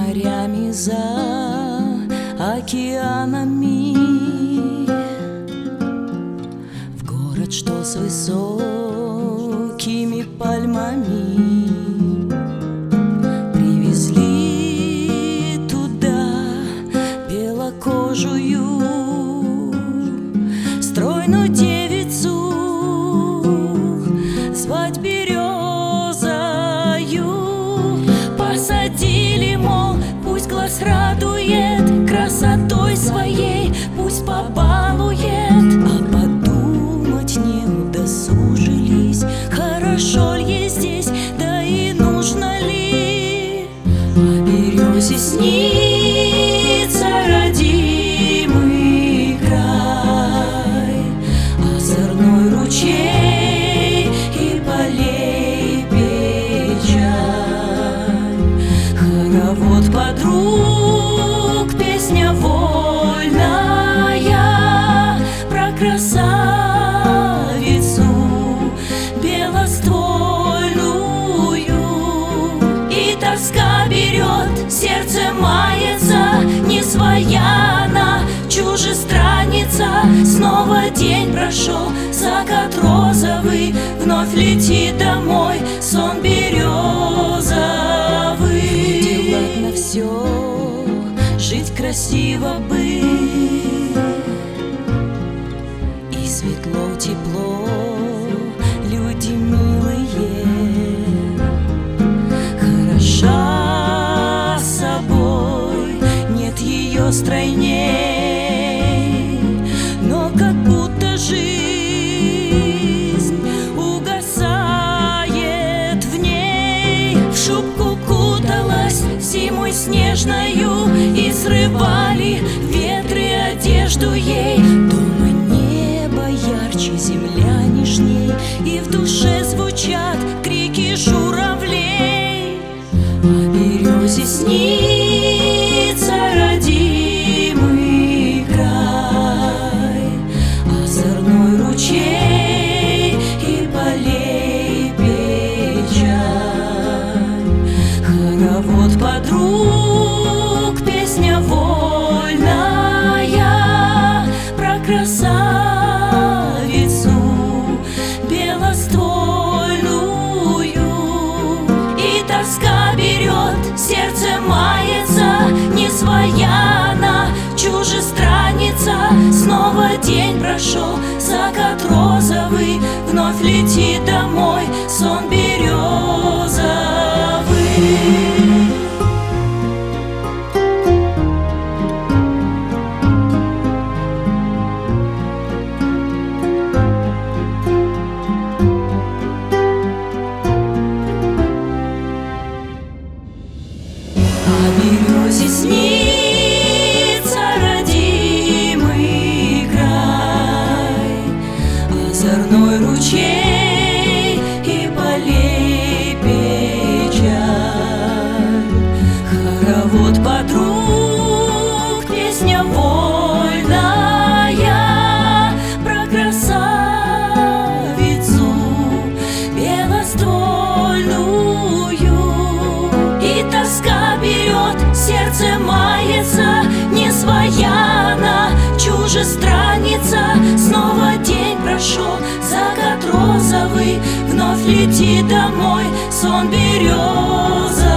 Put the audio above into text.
морями за океанами, в город, что с высокими пальмами. Привезли туда белокожую стройную девицу, звать Березою. Посадили, мол, пусть глаз радует красотой своей, пусть побалует. А подумать не удосужились, хорошо ли ей здесь, да и нужно ли. О березе снится родимый край, озерной ручей и полей печаль. Хоровод подруг, песня вольная про красавицу белоствольную. И тоска берет, сердце мается, не своя она, чужестранница. Снова день прошел, закат розовый, вновь летит домой сон березовый. Делать на все, жить красиво быть, и светло, тепло, люди милые. Хороша собой, нет ее стройней, но как будто жизнь угасает в ней. В шубку куталась зимой снежною, и срывали ветры одежду ей. Дома небо ярче, земля нежней, и в душе звучат крики журавлей. О березе снится родимый край, озерной ручей и полей печаль. Хоровод подруг, песня вольная про красавицу белоствольную. И тоска берет, сердце мается, не своя она, чужестранница. Снова день прошел, закат розовый, вновь летит домой сон березовый. О березе снится родимый край, озерной ручей и полей печаль. Хоровод подруг, песня вольная про красавицу белоствольную. И тоска берет, сердце мается, не своя она, чужестранница. Снова день прошел, закат розовый, вновь летит домой сон береза.